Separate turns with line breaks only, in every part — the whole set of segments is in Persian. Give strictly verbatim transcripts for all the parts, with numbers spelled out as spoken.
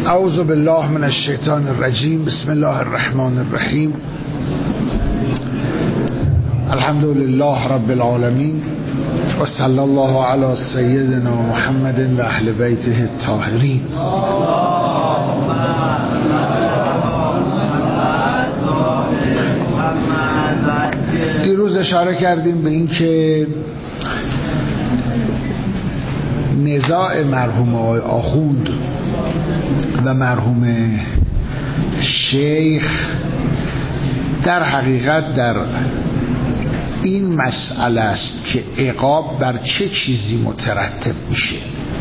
اعوذ بالله من الشیطان الرجیم. بسم الله الرحمن الرحیم. الحمد لله رب العالمین و صلی الله علی سیدنا محمد و اهل بیته الطاهرین. دیروز اشاره کردیم به این که نزاع مرحوم آقای آخوند و مرحوم شیخ در حقیقت در این مسئله است که عقاب بر چه چیزی مترتب میشه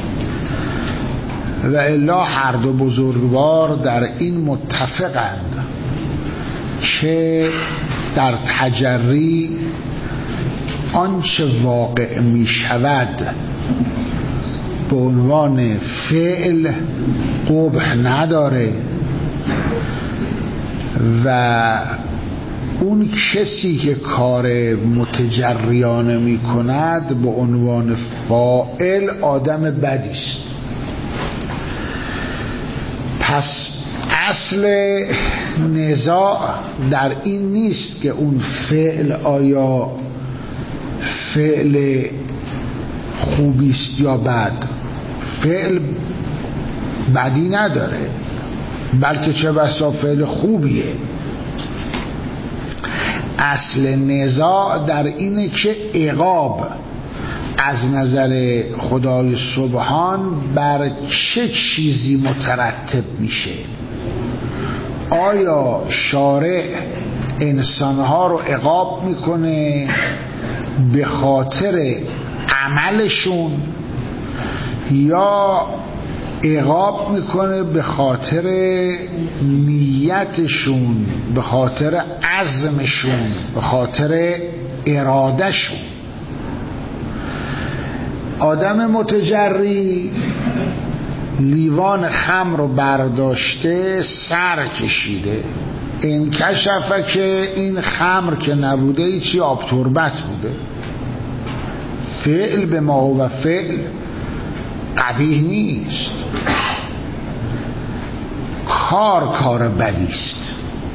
و الا هر دو بزرگوار در این متفقند که در تجری آنچه واقع میشود به عنوان فعل قبح نداره و اون کسی که کار متجریانه می کند به عنوان فاعل آدم بدی است. پس اصل نزاع در این نیست که اون فعل آیا فعل خوبی است یا بد. فعل بدی نداره، بلکه چه بسا فعل خوبیه. اصل نزاع در اینه که عقاب از نظر خدای سبحان بر چه چیزی مترتب میشه. آیا شارع انسانها رو عقاب میکنه به خاطر عملشون یا عقاب میکنه به خاطر نیتشون، به خاطر عزمشون، به خاطر ارادهشون؟ آدم متجری لیوان خمر رو برداشته سر کشیده، این کشفه که این خمر که نبوده ایچی آب تربت بوده. فعل به ما و فعل قبیح نیست، کار کار بدی است.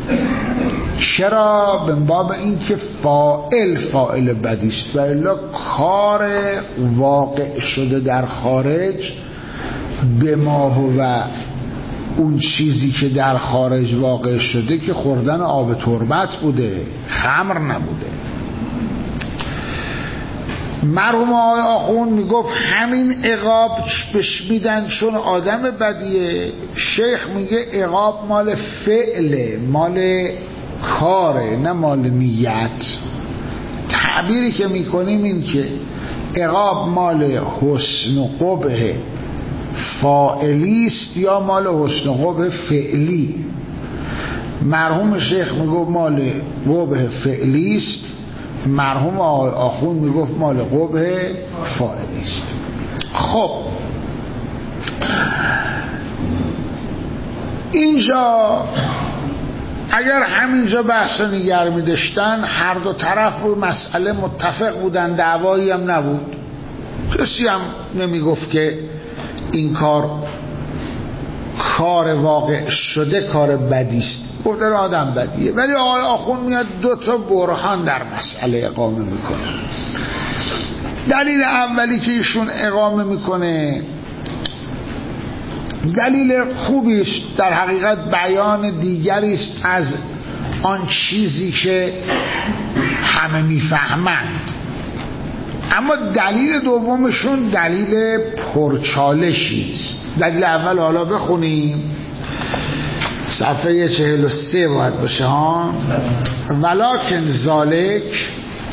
چرا؟ به باب این که فاعل فاعل بدی است و الا کار واقع شده در خارج به ما و اون چیزی که در خارج واقع شده که خوردن آب تربت بوده، خمر نبوده. مرحوم آقای آخوند میگفت همین عقاب بهش میدن چون آدم بدیه. شیخ میگه عقاب مال فعله، مال کاره، نه مال نیت. تعبیری که میکنیم این که عقاب مال حسن و قبح فاعلی است یا مال حسن و قبح فعلی. مرحوم شیخ میگفت مال قبح فعلی است، مرحوم آقای آخوند میگفت مال قبح فاعلی است. خب اینجا اگر همینجا بحث نگر می داشتن هر دو طرف رو مسئله متفق بودن، دعوایی هم نبود، کسی هم نمی گفت که این کار کار واقع شده کار بدی است، گفتن آدم بدیه. ولی آقای آخوند میاد دو تا برهان در مسئله اقامه میکنه. دلیل اولی که ایشون اقامه میکنه دلیل خوبی است، در حقیقت بیان دیگری است از آن چیزی که همه میفهمند. اما دلیل دومشون دلیل پرچالشی است. دلیل اول حالا بخونیم، صفحه چهل و سه باید باشه ها. ولکن ذالک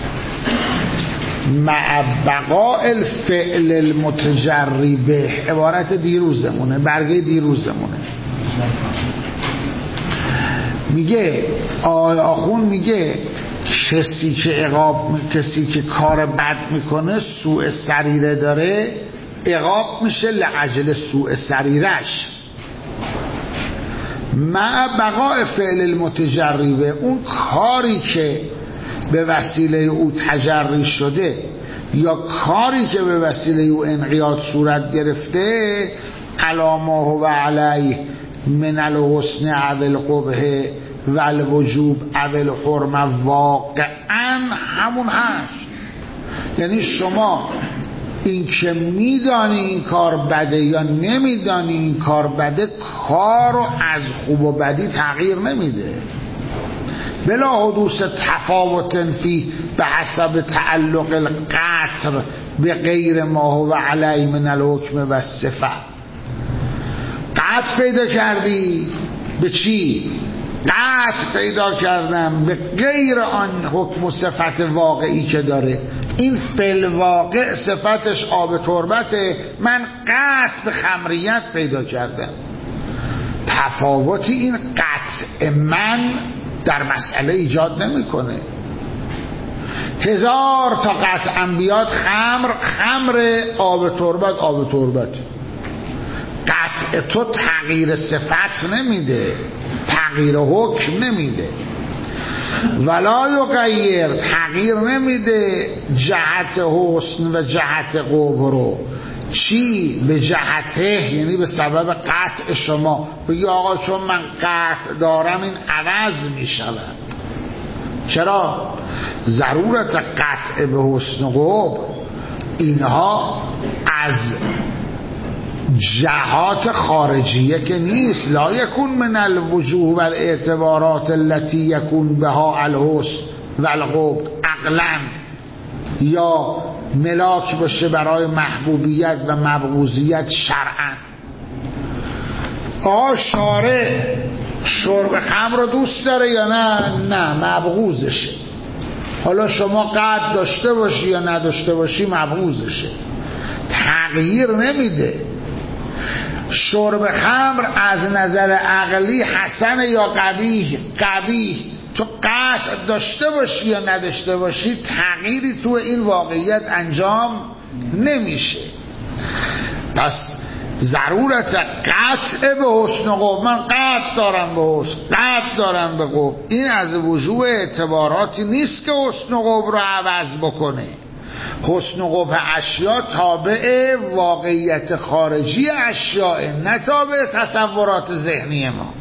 مع بقاء الفعل المتجری به، عبارت دیروزمونه، برگه دیروزمونه. میگه آقای آخوند میگه کسی که عقاب، کسی که کار بد میکنه، سوء سریره داره، عقاب میشه لعجل سوء سریرش. مع بقاء فعل المتجری به، اون کاری که به وسیله او تجری شده یا کاری که به وسیله او انقیاد صورت گرفته، علامه و علیه من الحسن او القبح و الوجوب او الحرمه واقعا همون هست. یعنی شما این که میدانی این کار بده یا نمیدانی این کار بده، کار رو از خوب و بدی تغییر نمیده. بلا حدوث تفاوت فی به حسب تعلق القطر به غیر ما هو علی من الحکم و صفه. قطع پیدا کردی به چی؟ قطع پیدا کردم به غیر آن حکم و صفت واقعی که داره. این فل واقع صفتش آب تربته، من قطع به خمریت پیدا کردم. تفاوتی این قطع من در مسئله ایجاد نمیکنه. هزار تا قطع بیاد خمر خمر، آب تربت آب تربت. قطع تو تغییر صفت نمیده، تغییر حکم نمیده. ولا یغیر، تغییر نمیده جهت حسن و جهت قبح رو. چی؟ به جهته، یعنی به سبب قطع شما. بگی آقا چون من قطع دارم این عوض میشود. چرا؟ ضرورت قطع به حسن و قبح اینها از جهات خارجیه که نیست. لا یکون من الوجوه و الاعتبارات التي یکون بها الحسن و القبح عقلا، یا ملاک باشه برای محبوبیت و مبغوضیت شرعا. آقا شارع شرب خمر رو دوست داره یا نه؟ نه، مبغوضشه. حالا شما قد داشته باشی یا نداشته باشی مبغوضشه، تغییر نمیده. شرب خمر از نظر عقلی حسن یا قبیح؟ قبیح. تو قطع داشته باشی یا نداشته باشی تغییری تو این واقعیت انجام نمیشه. پس ضرورت قطع به حسن و قبح، من قطع دارم به حسن، قطع دارم به قبح، این از وجوه اعتباراتی نیست که حسن و قبح رو عوض بکنه. حسن و قبح اشیا تابع واقعیت خارجی اشیاء، نه تابع تصورات ذهنی ما.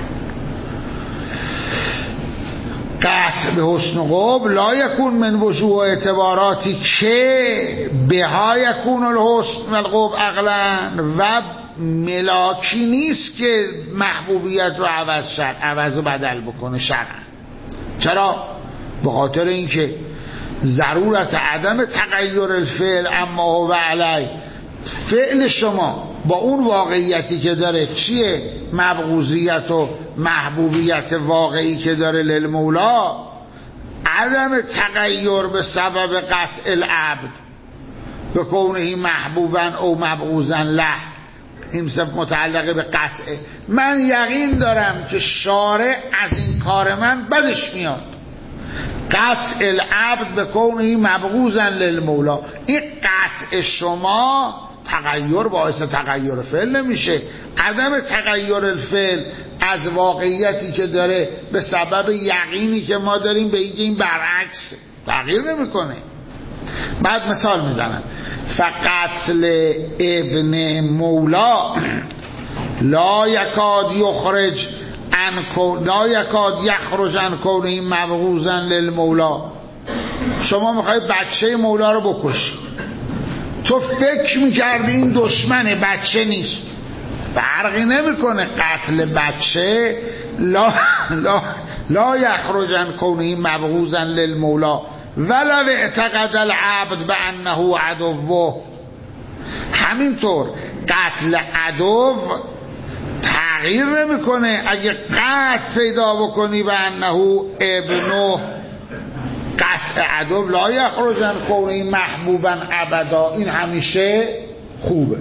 قطع به حسن و قبح لا یکون من وجوه اعتباراتی که بها یکون الحسن و القبح عقلا، و ملاکی نیست که محبوبیت رو عوض شد، عوض و بدل بکنه شرعا. چرا؟ به خاطر اینکه ضرورت عدم تغییر الفعل اما هو علی، فعل شما با اون واقعیتی که داره چیه؟ مبغوضیت و محبوبیت واقعی که داره للمولا، عدم تغییر به سبب قطع العبد به کونه محبوبا او مبغوضا له، این متعلقه به قطعه. من یقین دارم که شارع از این کار من بدش میاد. قطع العبد به کونه مبغوضا للمولا، این قطع شما تغییر باعث تغییر فعل نمیشه. عدم تغییر الفعل از واقعیتی که داره به سبب یقینی که ما داریم به اینکه این برعکس تغییر نمیکنه. بعد مثال میزنم، فقتل ابن مولا لا یکاد یخرج ان لا یکاد یخرج عن کونه مبغوضا للمولا. شما میخوای بچه مولا رو بکشی، تو فکر میکردی این دشمن، بچه نیست، فرقی نمیکنه. قتل بچه لا لا لا یخرج عن کونه مبغوضا للمولا ولو اعتقد العبد بانه عدوه. همینطور قتل عدو تغییر نمیکنه. اگه قتل پیدا بکنی به انه ابنه، قتل عدو لا یخرج عن کونه محبوبا ابدا، این همیشه خوبه.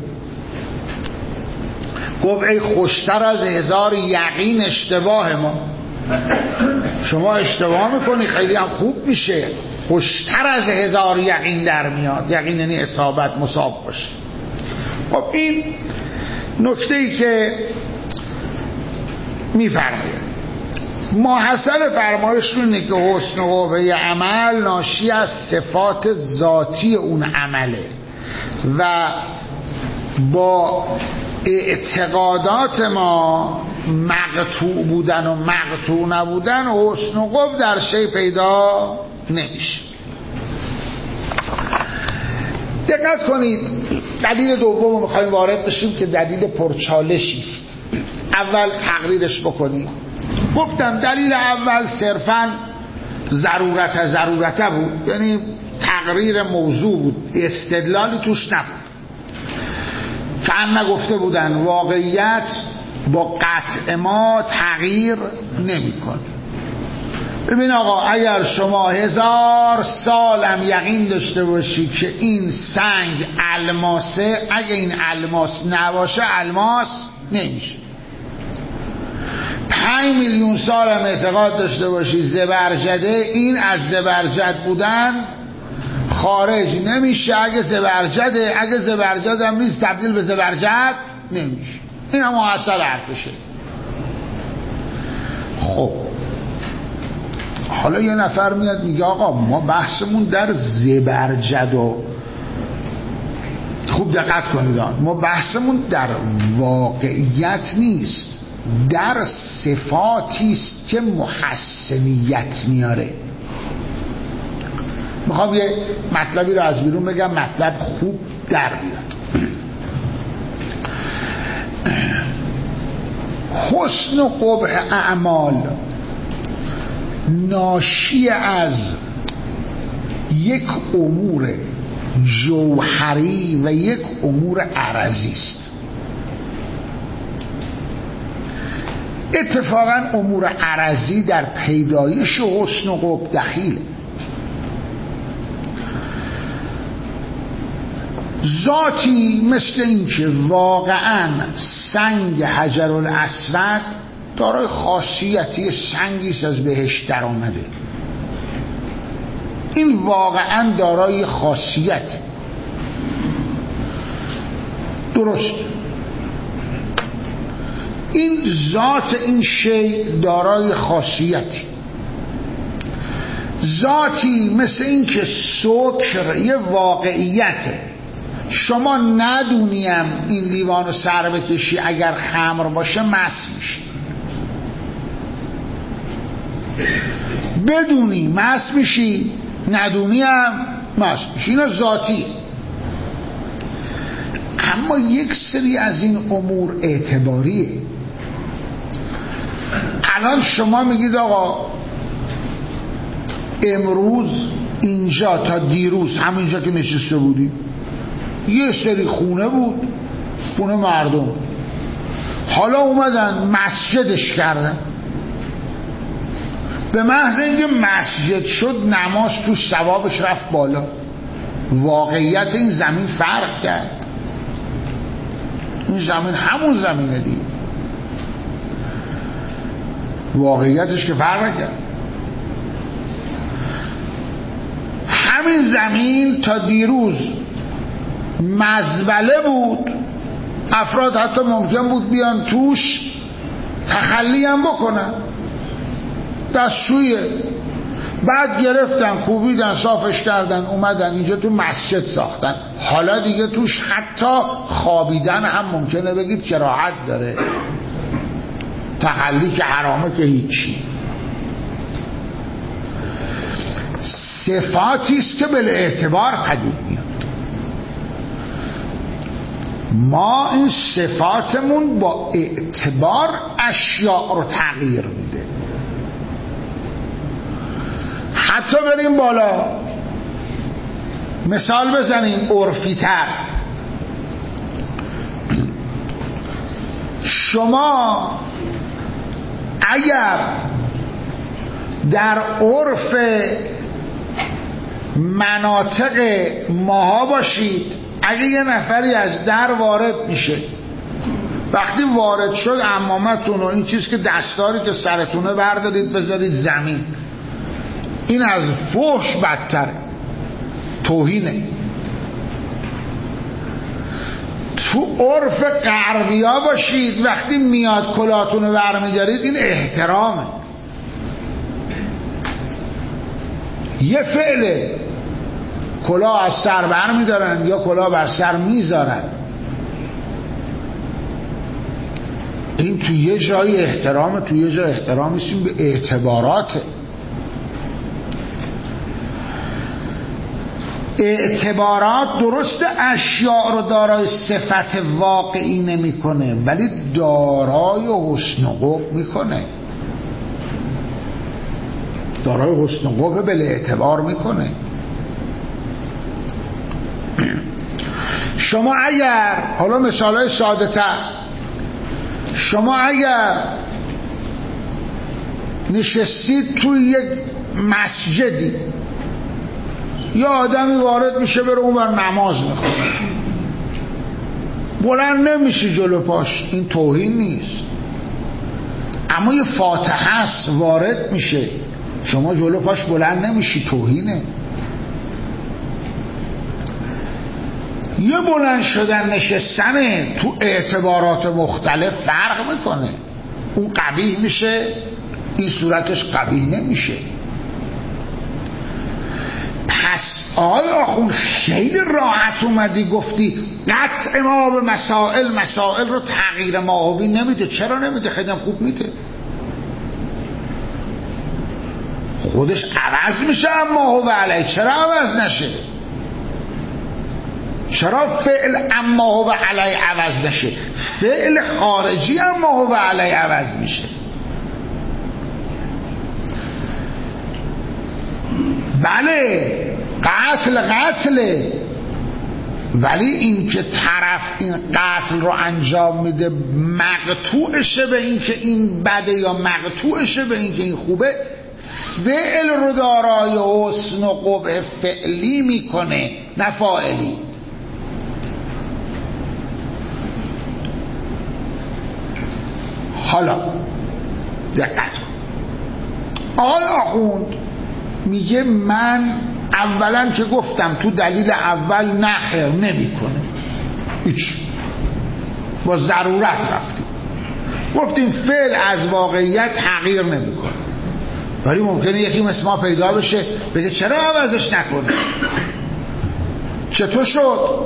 گفت ای خوشتر از هزار یقین اشتباه ما. شما اشتباه میکنی خیلی هم خوب میشه، خوشتر از هزار یقین در میاد. یقین یعنی اصابت، مصاب باشه. خب این نکته ای که میفرماید محصل فرمایش رو اینه که حسن و قبح عمل ناشی از صفات ذاتی اون عمله و با اعتقادات ما مقطوع بودن و مقطوع نبودن حسن و قبح در شی پیدا نمیشه. دقت کنید، دلیل دوم رو میخوایم وارد بشیم که دلیل پرچالشی است. اول تقریرش بکنیم. گفتم دلیل اول صرفاً ضرورت ضرورته بود، یعنی تقریر موضوع بود، استدلالی توش نبود. فهم نگفته بودن واقعیت با قطع ما تغییر نمی کنه. ببین آقا، اگر شما هزار سالم یقین داشته باشی که این سنگ الماسه، اگه این الماس نباشه الماس نمیشه. پنج میلیون سالم اعتقاد داشته باشی زبرجده، این از زبرجد بودن خارج نمیشه. اگه زبرجده، اگه زبرجد هم نیست تبدیل به زبرجد نمیشه. این هم محصل حرفشه. خب حالا یه نفر میاد میگه آقا ما بحثمون در زبرجد و خوب دقت کنید، ما بحثمون در واقعیت نیست، در صفاتی است که محسنیت میاره. میخوام یه مطلبی رو از بیرون بگم، مطلب خوب در بیاد. حسن و قبح اعمال ناشی از یک امور جوهری و یک امور عرضی است. اتفاقا امور عرضی در پیدایش حسن و قبح دخیل. ذاتی مثل این که واقعا سنگ حجر الاسود دارای خاصیتی سنگیست از بهشت در آمده، این واقعا دارای خاصیت درست، این ذات این شی دارای خاصیتی. ذاتی مثل این که سکر یه واقعیته، شما ندونیم این لیوان رو سر بکشی اگر خمر باشه مست میشی، بدونی مست میشی، ندونی هم مست میشی. اینا ذاتی. اما یک سری از این امور اعتباریه. الان شما میگید آقا امروز اینجا تا دیروز همینجا که نشسته بودی یه سری خونه بود، خونه مردم، حالا اومدن مسجدش کردن. به محض اینکه مسجد شد نماز توش ثوابش رفت بالا. واقعیت این زمین فرق کرد. این زمین همون زمینه دیگه، واقعیتش که فرق کرد. همین زمین تا دیروز مزبله بود، افراد حتی ممکن بود بیان توش تخلی هم بکنن، دستشویه، بعد گرفتن کوبیدن صافش کردن اومدن اینجا تو مسجد ساختن. حالا دیگه توش حتی خوابیدن هم ممکنه بگید کراهت داره، تخلی که حرامه که هیچی. صفاتیست که بل اعتبار پدید میاد. ما این صفاتمون با اعتبار اشیاء رو تغییر میده. حتی بریم بالا مثال بزنیم عرفی تر. شما اگر در عرف مناطق ماها باشید، اگه یه نفری از در وارد میشه، وقتی وارد شد عمامتون و این چیز که دستاری که سرتونه بردارید بذارید زمین، این از فحش بدتره، توهینه. تو عرف غربیا باشید، وقتی میاد کلاتونو برمیدارید این احترامه. یه فعله، کلاه از سر برمیدارن یا کلاه بر سر میذارن. این توی یه جای احترام، توی یه جای احترام نیستیم به اعتباراته. اعتبارات درست اشیاء رو دارای صفت واقعی نمی کنه، ولی دارای حسن و قبح میکنه، دارای حسن و قبح بل اعتبار میکنه. شما اگر، حالا مثالای ساده تر، شما اگر نشستید توی یک مسجدی، یا آدمی وارد میشه بره اون بر نماز میخونه، بلند نمیشی جلو پاش، این توهین نیست. اما یه فاتحه است وارد میشه، شما جلو پاش بلند نمیشی، توهینه. یه بلند شدن نشستن تو اعتبارات مختلف فرق میکنه. اون قبیح میشه، این صورتش قبیح نمیشه. پس آقای آخوند خیلی راحت اومدی گفتی قطع ما به مسائل مسائل رو تغییر ماهوی نمیده. چرا نمیده؟ خیلی خوب میده، خودش عوض میشه. اما هو علیه چرا عوض نشه؟ چرا فعل اما هو علیه عوض نشه؟ فعل خارجی اما هو علیه عوض میشه. بله قتل قتله، ولی این که طرف این قتل رو انجام میده مقطوعشه به این که این بده یا مقطوعشه به این که این خوبه، فعل رو دارای حسن و قبح فعلی میکنه نه فاعلی. حالا دقت کن، آقای آخوند میگه من اولا که گفتم تو دلیل اول نخیر نمی کنه، هیچ، با ضرورت رفتیم گفتیم فعل از واقعیت تغییر نمی کنه، ولی ممکنه یکی مثل ما پیدا بشه بگه چرا عوضش نکنه؟ چطور شد؟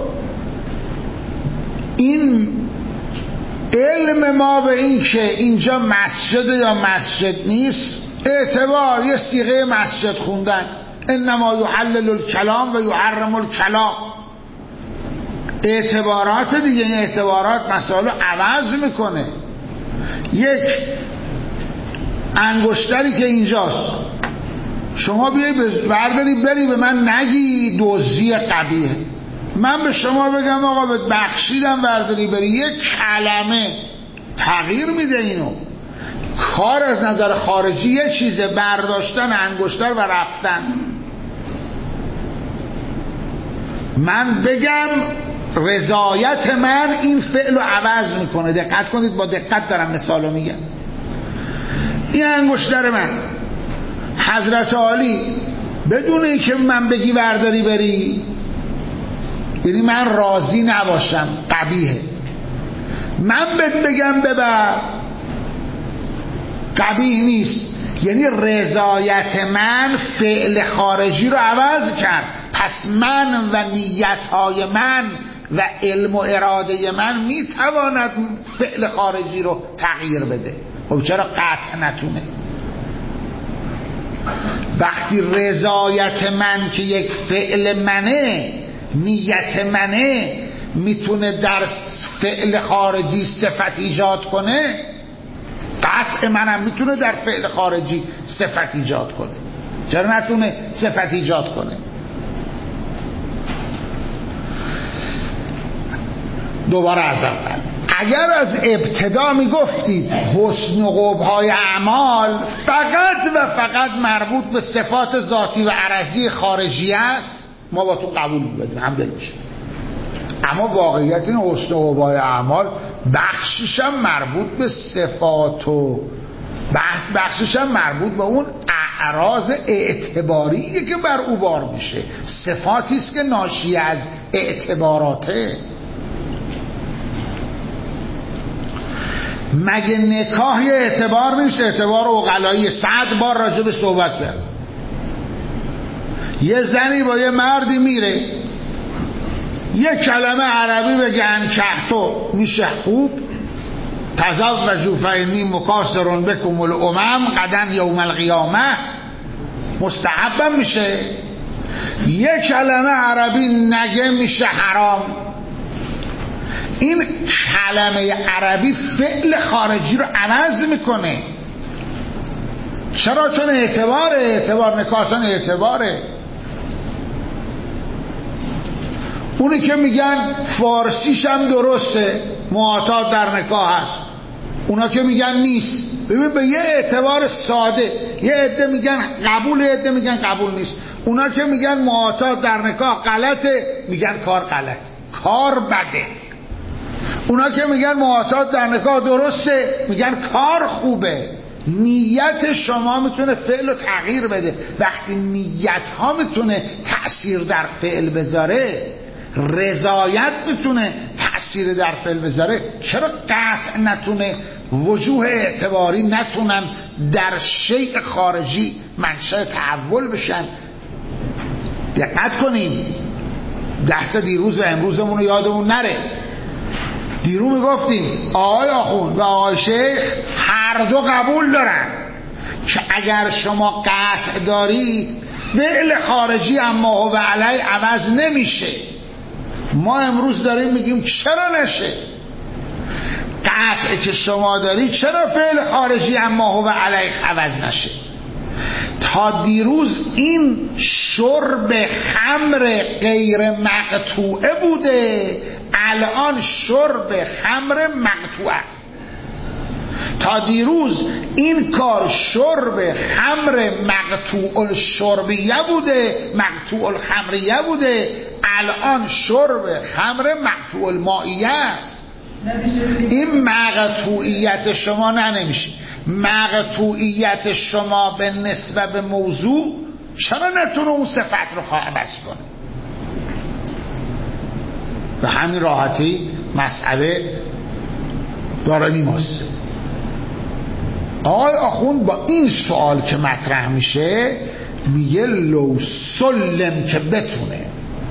این علم ما به این که اینجا مسجد یا مسجد نیست، اعتبار یه صیغه مسجد خوندن، انما یحلل الکلام و یحرم الکلام، اعتبارات دیگه. این اعتبارات مسائل عوض میکنه. یک انگشتری که اینجاست، شما بیایی برداری بری به من نگی دزدی قبیحه، من به شما بگم آقا بهت بخشیدم برداری بری، یک کلمه تغییر میده اینو. کار از نظر خارجی یه چیزه، برداشتن انگشتر و رفتن. من بگم رضایت من این فعل رو عوض میکنه. دقت کنید، با دقت دارم مثالو میگم. این انگشتر من، حضرت عالی بدون اینکه من بگی برداری بری، یعنی من راضی نباشم قبیحه، من بهت بگم ببر قبیح نیست، یعنی رضایت من فعل خارجی رو عوض کرد. پس من و نیتهای من و علم و اراده من میتواند فعل خارجی رو تغییر بده. خب چرا قطع نتونه؟ وقتی رضایت من که یک فعل منه، نیت منه، میتونه در فعل خارجی صفت ایجاد کنه، قطع منم میتونه در فعل خارجی صفت ایجاد کنه. چرا نتونه صفت ایجاد کنه؟ دوباره از اول، اگر از ابتدا میگفتید حسن و قبح‌های اعمال فقط و فقط مربوط به صفات ذاتی و عرضی خارجی است، ما با تو قبول می‌بدیم، همدل میشیم. اما واقعیت این حسن و قبح‌های اعمال بخشش هم مربوط به صفات و بحث بخشش هم مربوط به اون اعراض اعتباریه که بر او بار میشه. صفاتی است که ناشی از اعتباراته. مگه نکاح یه اعتبار نیست؟ اعتبار عقلایی صد بار راجع به صحبت کرد. یه زنی با یه مردی میره، یه کلمه عربی بگه انکحتو، میشه خوب؟ تزوجوا فإنی مکاثر بکم الامم غدا یوم القیامه مستحبم میشه. یک کلمه عربی نگه میشه حرام. این کلمه عربی فعل خارجی رو عوض میکنه. چرا؟ چون اعتباره، اعتبار نکاسن اعتباره. اونی که میگن فارسیش هم درسته، معاطات در نکاح هست، اونا که میگن نیست. ببین به یه اعتبار ساده، یه عده میگن قبول، یه عده میگن قبول نیست. اونا که میگن معاطات در نکاح غلطه، میگن کار غلط، کار بده. اونا که میگن معاطات در نکاح درسته، میگن کار خوبه. نیت شما میتونه فعل رو تغییر بده. وقتی نیت ها میتونه تأثیر در فعل بذاره، رضایت میتونه تأثیر در فعل بذاره، چرا قطع نتونه؟ وجوه اعتباری نتونن در شیء خارجی منشأ تحول بشن. دقت کنیم، دست دیروز و امروزمون رو یادمون نره. دیرو میگفتیم آقای آخوند و آقای شیخ هر دو قبول دارن که اگر شما قطع داری فعل خارجی اما هو علی عوض نمیشه. ما امروز داریم میگیم چرا نشه؟ قطع که شما داری چرا فعل خارجی اما هو علی عوض نشه؟ تا دیروز این شرب خمر غیر مقطوعه بوده، الان شرب خمر مقطوع است. تا دیروز این کار شرب خمر مقطوع الشربیه بوده، مقطوع الخمریه بوده، الان شرب خمر مقطوع المائیه است. این مقطوعیت شما نه نمیشه. مقطوعیت شما به نسبت به موضوع چرا نتونه اون صفت رو عوض کنه؟ به همین راحتی مسئله داره میماسه. آقای آخوند با این سوال که مطرح میشه میگه لو سلم که بتونه،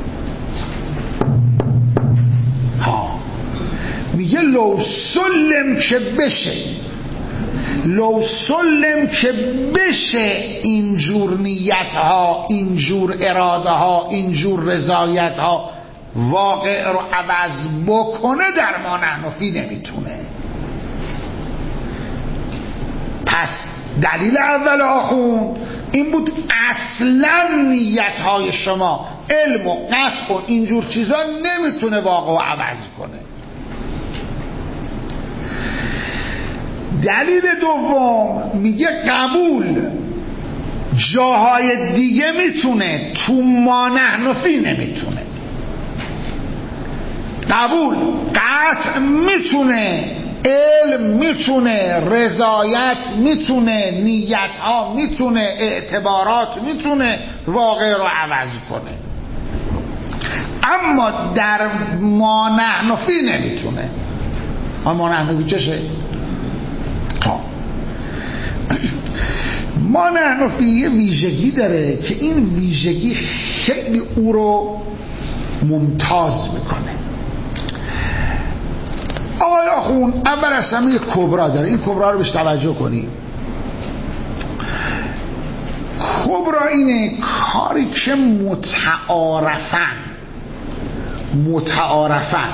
ها میگه لو سلم که بشه، لو سلم که بشه اینجور نیت ها، اینجور اراده ها، اینجور رضایت ها واقع رو عوض بکنه، در ما نحنفی نمیتونه. پس دلیل اول آخوند این بود اصلا نیت های شما، علم و قطع و اینجور چیزا نمیتونه واقع رو عوض کنه. دلیل دوم میگه قبول جاهای دیگه میتونه، تو ما نحنفی نمیتونه. قبول قطع میتونه، علم میتونه، رضایت میتونه، نیت ها میتونه، اعتبارات میتونه واقع رو عوض کنه، اما در ما نحنفی نمیتونه. ما نحنفی چشه؟ ما نحنفی یه ویژگی داره که این ویژگی خیلی او رو ممتاز میکنه. آقای آخوند اول از همه یک کبرا داره، این کبرا رو بهش توجه کنیم. کبرا اینه کاری که متعارفن متعارفن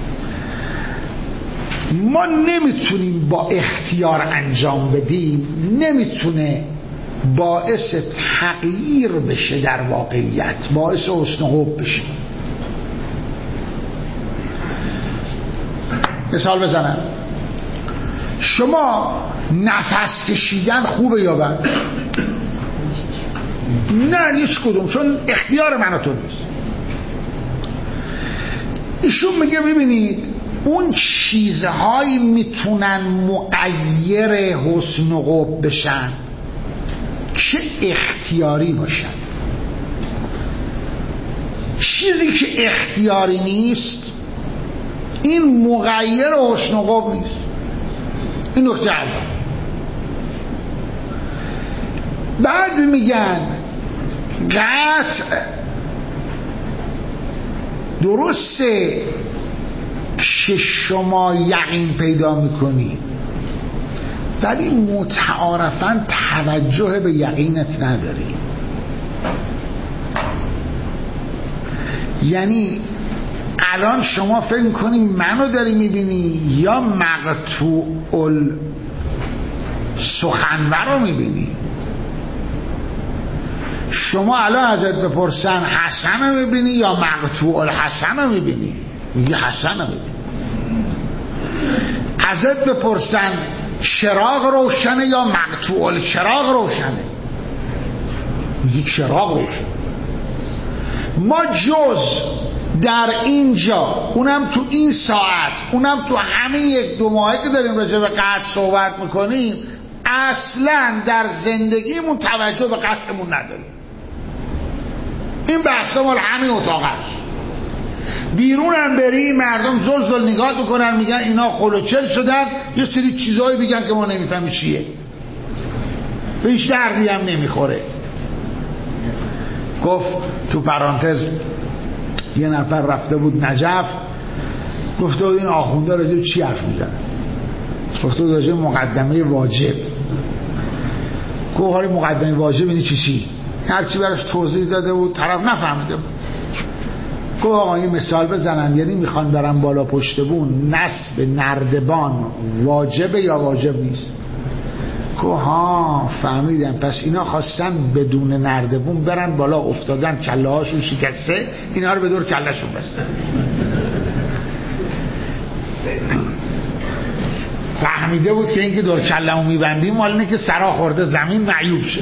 ما نمیتونیم با اختیار انجام بدیم، نمیتونه باعث تغییر بشه، در واقعیت باعث حسن قب بشه. مثال بزنم، شما نفس کشیدن خوبه یا بد؟ نه هیچ کدوم، چون اختیار من و تو نیست. ایشون میگه ببینید اون چیزهایی میتونن مغیر حسن و قب بشن که اختیاری باشن. چیزی که اختیاری نیست این مغیر حسن و قب نیست. این نکته اول. بعد میگن قطع درسته که شما یقین پیدا میکنی ولی متعارفاً توجه به یقینت نداری. یعنی الان شما فکر میکنی منو داری میبینی یا مقطوع سخنور رو میبینی؟ شما الان ازت بپرسن حسن رو میبینی یا مقطوع الحسن رو میبینی؟ میگی حسن رو میبینی. ازت بپرسن چراغ روشنه یا مقطوع الچراغ روشنه؟ میگی چراغ روشنه. ما جز در اینجا، اونم تو این ساعت، اونم تو همین یک دو ماهه که داریم راجع به قتل صحبت میکنیم، اصلا در زندگیمون توجه به قتلمون نداریم. این بحث مال همین اتاق است. بیرون هم بری مردم زل زل نگاه میکنن میگن اینا خلوچل شدن، یه سری چیزایی میگن که ما نمیفهمیم چیه، به هیچ دردی هم نمیخوره. گفت تو پرانتز یه نفر رفته بود نجف، گفته بود این آخونده راجع به چی حرف میزنه؟ گفته بود راجع به مقدمه واجب. گفت حالا مقدمه واجب اینی چی چی؟ هرچی براش توضیح داده بود طرف نفهمیده بود. گفت آقا یه مثال بزنم، یعنی میخوان برن بالا پشت بون نصب نردبان واجبه یا واجب نیست؟ گفت ها فهمیدم، پس اینا خواستن بدون نردبون برن بالا، افتادن کله هاشون شکسته، اینا رو به دور کله شون بستن. فهمیده بود که اینکه دور کله رو میبندیم مال اینه که سرا خورده زمین معیوب شه.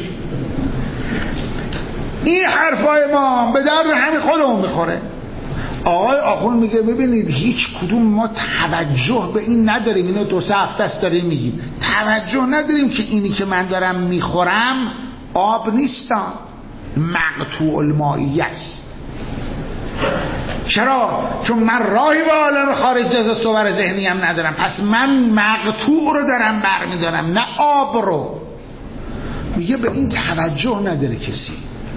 این حرفای ما به درد همین خودمون میخوره. آقای آخوند میگه ببینید هیچ کدوم ما توجه به این نداریم، اینو دو سه هفته است داریم میگیم، توجه نداریم که اینی که من دارم میخورم آب نیستم، مقطوع المائیه است. چرا؟ چون من راهی به عالم خارج از صور ذهنی هم ندارم، پس من مقطوع رو دارم برمیدارم نه آب رو. میگه به این توجه نداره کسی،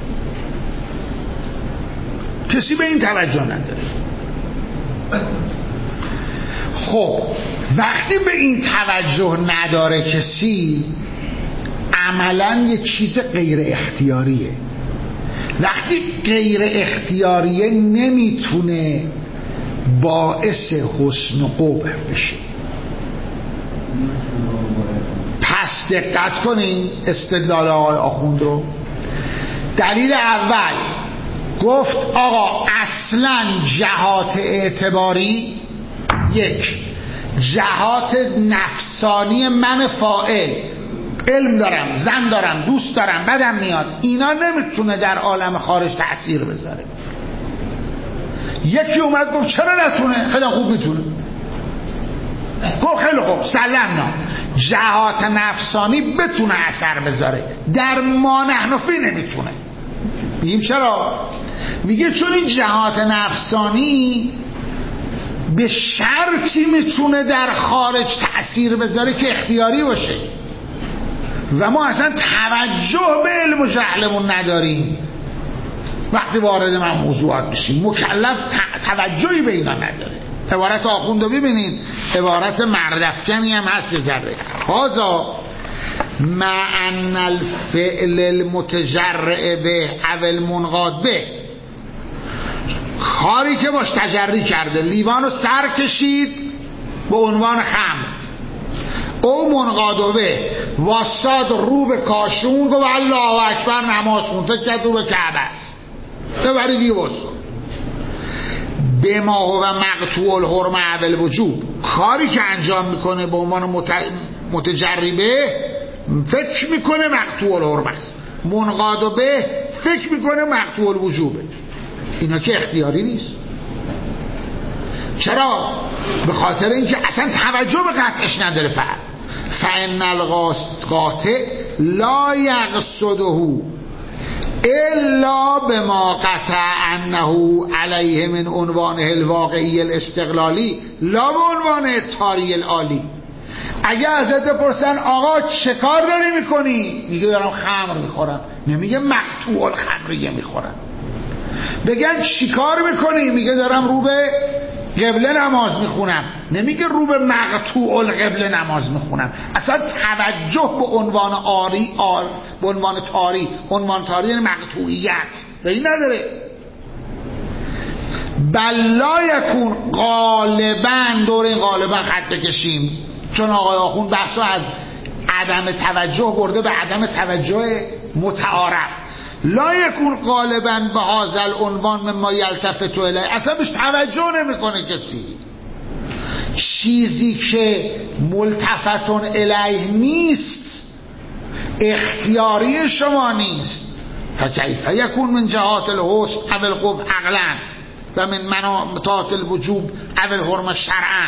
کسی به این توجه نداره. خب وقتی به این توجه نداره کسی، عملا یه چیز غیر اختیاریه. وقتی غیر اختیاریه نمیتونه باعث حسن و قبح بشه. پس دقت کنین استدلال آقای آخوند رو. دلیل اول گفت آقا اصلا جهات اعتباری، یک جهات نفسانی من فاعل، علم دارم، زن دارم، دوست دارم، بدم میاد، اینا نمیتونه در عالم خارج تأثیر بذاره. یکی اومد گفت چرا نتونه؟ خیلی خوب میتونه. گفت خیلی خوب سلمنا، جهات نفسانی بتونه اثر بذاره، در ما نحنفی نمیتونه. میگیم چرا؟ میگه چون این جهات نفسانی به شرطی میتونه در خارج تأثیر بذاره که اختیاری باشه و ما اصلا توجه به علم و جهلمون نداریم. وقتی وارد من موضوعات بشیم مکلف توجهی به اینا نداره. عبارت آخوند رو ببینید، عبارت مردفکنی هم هست یه ذره. هازا مع ان الفعل المتجرع به او المنقاد به، کاری که باش تجری کرده، لیوانو سر کشید به عنوان خمر، او منقاد به واساد رو به کاشون گفت الله اکبر نماز خون، فکر کرد رو به کعبه است، ببری دیوست به ما و مقطوع الحرمه اول وجوب. کاری که انجام میکنه به عنوان مت... متجربه فکر میکنه مقطوع الحرمه است، منقاد به فکر میکنه مقطوع الوجوبه. اینا که اختیاری نیست. چرا؟ به خاطر اینکه اصلا توجه به قطعش نداره. فعل فإن القاطع لا يقصده الا بما قطع انه علیه من عنوانه الواقعی الاستقلالی لا به عنوان تاری العالی. اگه ازت بپرسن آقا چه کار داری میکنی؟ میگه دارم خمر میخورم، نمیگه مقطوع الخمریه میخورم. بگن چی کار میکنی؟ میگه دارم رو به قبله نماز میخونم، نمیگه رو به مقطوع القبله نماز میخونم. اصلا توجه به عنوان آری آر به عنوان تاری، عنوان تاری یعنی مقطوعیت به این نداره. بلا یکون غالبا، دور این غالبا خط بکشیم چون آقای آخوند بحثو از عدم توجه برده به عدم توجه متعارف. لا یکون غالبا به هازل عنوان مما یلتفت الیه، اصلا بهش توجه نمیکنه کسی. چیزی که ملتفتون الیه نیست، اختیاری شما نیست. فکیف یکون من جهات الحسن او القبح عقلا و من مناطات الوجوب او الحرمه شرعا.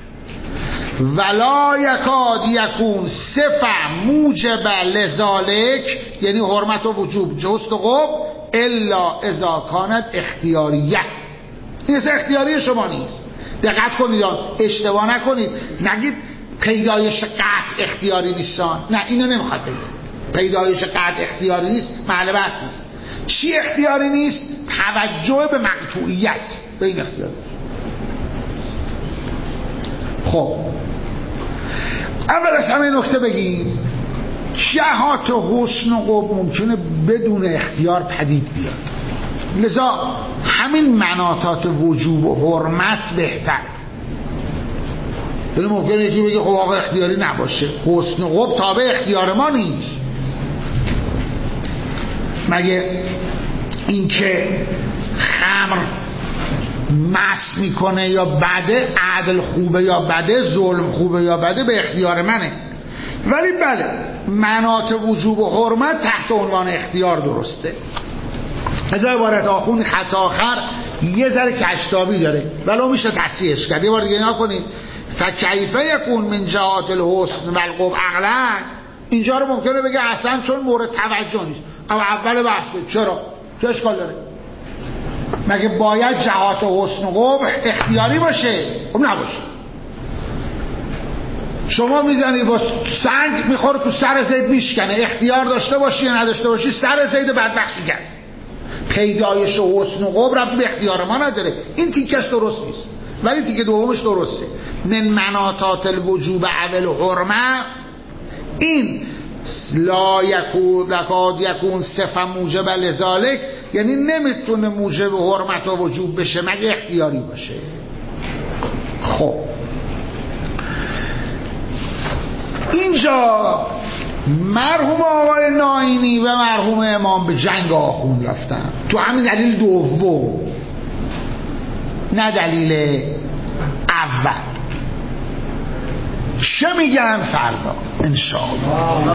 ولا یکاد یکون صفه موجب لذالک، یعنی حرمت و وجوب جست و قب، الا اذا کانت اختیاریه. این اصلا اختیاری شما نیست. دقت کنید، اشتباه نکنید، نگید پیدایش قطع اختیاری نیستان، نه اینو نمیخواد بگید. پیدایش قطع اختیاری نیست، محل بحث نیست. چی اختیاری نیست؟ توجه به مقطوعیت، به این اختیاری. خب اول از همه نکته بگیم، جهات حسن و قبح ممکنه بدون اختیار پدید بیاد، لذا همین مناطات وجوب و حرمت بهتر. یعنی ممکنه یکی بگه خب آقا اختیاری نباشه، حسن و قبح تابع اختیار ما نیست. مگه اینکه خمر مس میکنه یا بده، عدل خوبه یا بده، ظلم خوبه یا بده، به اختیار منه. ولی بله، مناط وجوب و حرمت تحت عنوان اختیار درسته. از عبارت آخوند خط آخر یه ذره کشتابی داره ولو میشه تصحیحش کرد. یه بار دیگه نگاه کنید. فکیف یکون من جهات الحسن و القبح عقلا، اینجا رو ممکنه بگه اصلا چون مورد توجه نیست. اما اول بحثه چرا؟ چه اشکال داره؟ مگه باید جهات حسن و قبح اختیاری باشه؟ خب نباشه. شما میزنی با سنگ میخوره تو سر زید میشکنه، اختیار داشته باشی یا نداشته باشی سر زید بدبخت شکست. پیدایش حسن و قبح رب به اختیار ما نداره. این تیکش درست نیست، ولی تیکه دومش درسته. من مناطات الوجوب اول حرمه، این لا یکون لکاد یکون صفه موجب لذالک، یعنی نمیتونه موجب حرمت و وجوب بشه مگه اختیاری باشه. خب اینجا مرحوم آقای ناینی و مرحوم امام به جنگ آخوند رفتن، تو همین دلیل دوم نه دلیل اول. چه میگن فردا انشاءالله.